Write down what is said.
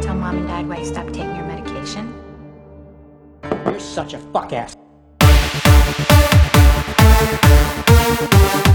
tell Mom and Dad why you stopped taking your medication? You're such a fuck ass.